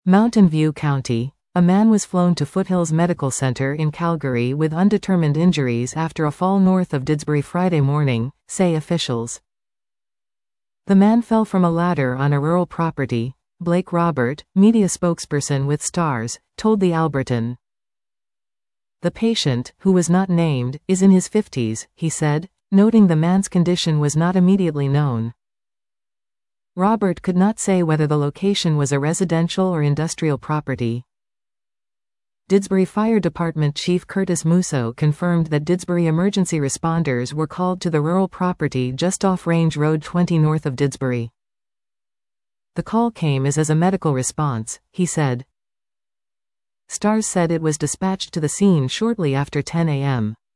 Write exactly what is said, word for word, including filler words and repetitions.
Mountain View County. A man was flown to Foothills Medical Center in Calgary with undetermined injuries after a fall north of Didsbury Friday morning, say officials. The man fell from a ladder on a rural property, Blake Robert, media spokesperson with Stars, told the Albertan. The patient, who was not named, is in his fifties, he said, noting the man's condition was not immediately known. Robert could not say whether the location was a residential or industrial property. Didsbury Fire Department Chief Curtis Musso confirmed that Didsbury emergency responders were called to the rural property just off Range Road twenty north of Didsbury. The call came as, as a medical response, he said. Stars said it was dispatched to the scene shortly after ten a m